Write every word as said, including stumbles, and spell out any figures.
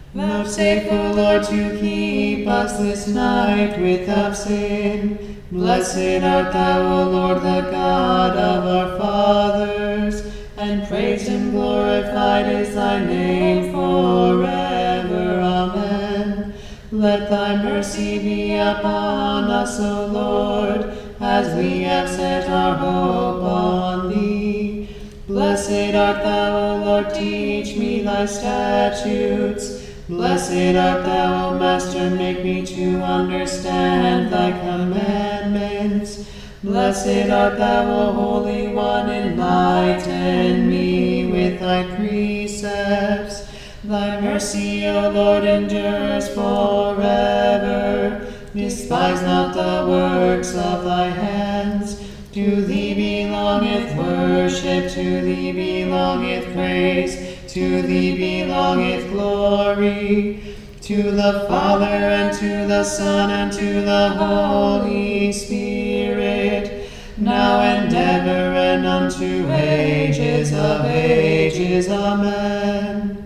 Vouchsafe, O Lord, to keep us this night without sin. Blessed art thou, O Lord, the God of our fathers, and praised and glorified is thy name forever. Amen. Let thy mercy be upon us, O Lord, as we have set our hope on thee. Blessed art thou, O Lord, teach me thy statutes. Blessed art thou, O Master, make me to understand thy commandments. Blessed art thou, O Holy One, enlighten me with thy precepts. Thy mercy, O Lord, endures forever. Despise not the works of thy hands. To thee belongeth worship, to thee belongeth praise, to thee belongeth glory, to the Father, and to the Son, and to the Holy Spirit, now and ever, and unto ages of ages. Amen.